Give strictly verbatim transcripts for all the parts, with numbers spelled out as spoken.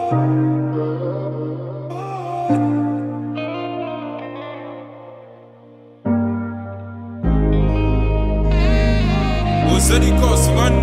Zeddy Cost, man.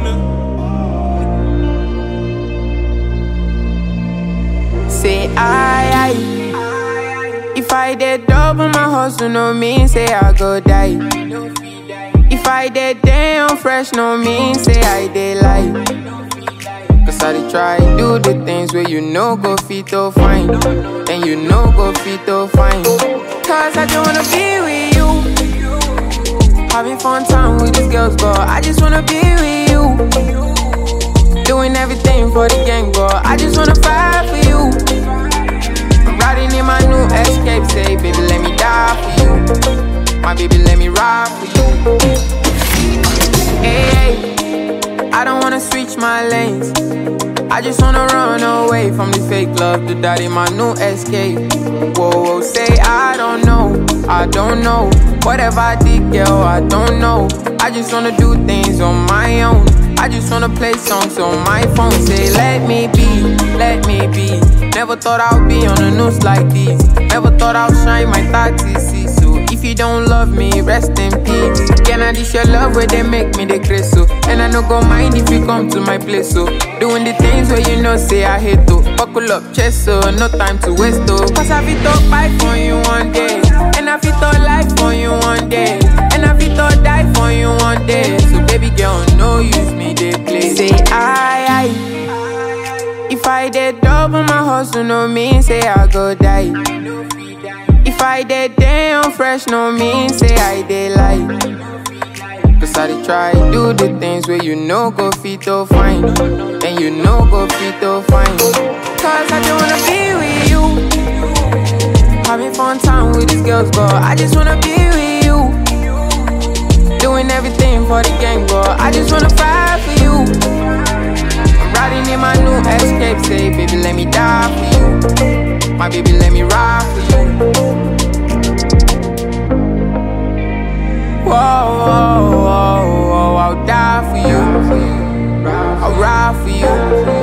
Say I, I if I did double my hustle, no mean say I go die. If I did damn fresh, no mean say I did lie. Cause I did try do the things where you know go fit to fine, and you know go fit to fine. Cause I don't wanna be with you, having fun time with these girls, but I just wanna be with you. Doing everything for the gang, but I just wanna fight for you. I'm riding in my new Escape, say, baby, let me die for you. My baby, let me ride for you. Hey, hey, I don't wanna switch my lanes. I just wanna run away from this fake love, do that in my new Escape. Whoa, whoa, say I don't know, I don't know. Whatever I did, girl, I don't know. I just wanna do things on my own. I just wanna play songs on my phone. Say, let me be, let me be. Never thought I'd be on the news like this. Never thought I'd shine my thirty C. So if you don't love me, rest in peace. Can I dish your love where they make me the grace, so? And I no go mind if you come to my place, so. Doing the things where you know say I hate to. Buckle up, chest, so no time to waste, oh. Cause I fit to fight for you one day, and I fit to life for you one day, and I fit to die for you one day. So baby girl, no use me, they play. Say I, I if I did double my hustle, no mean say I go die. If I did damn fresh, no mean say I did lie. Cause I did try do the things where you know go fit to fine, and you know go fit to fine. Cause I don't wanna be with you, having fun time with these girls, but I just wanna be with you. Doing everything for the gang, but I just wanna fight for you. I'm riding in my new Escape, say, baby, let me die for you. My baby, let me ride for you. Whoa, whoa, whoa, whoa, I'll die for you. I'll ride for you.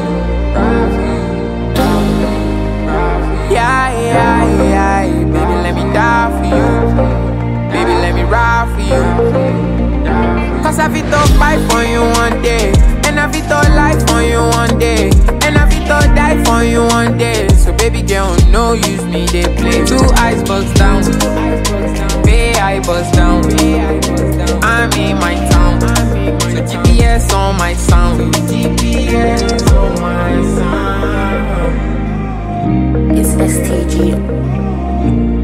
Yeah, yeah, yeah, baby, let me die for you. Baby, let me ride for you. Cause I fit to fight for you one day, and I fit to life for you one day, and I fit to die for you one day. So baby girl, no use me, they play. Two eyes bust down, Bay I bust down. I'm in my town, so G P S on my sound. G P S on my sound. It's S T G.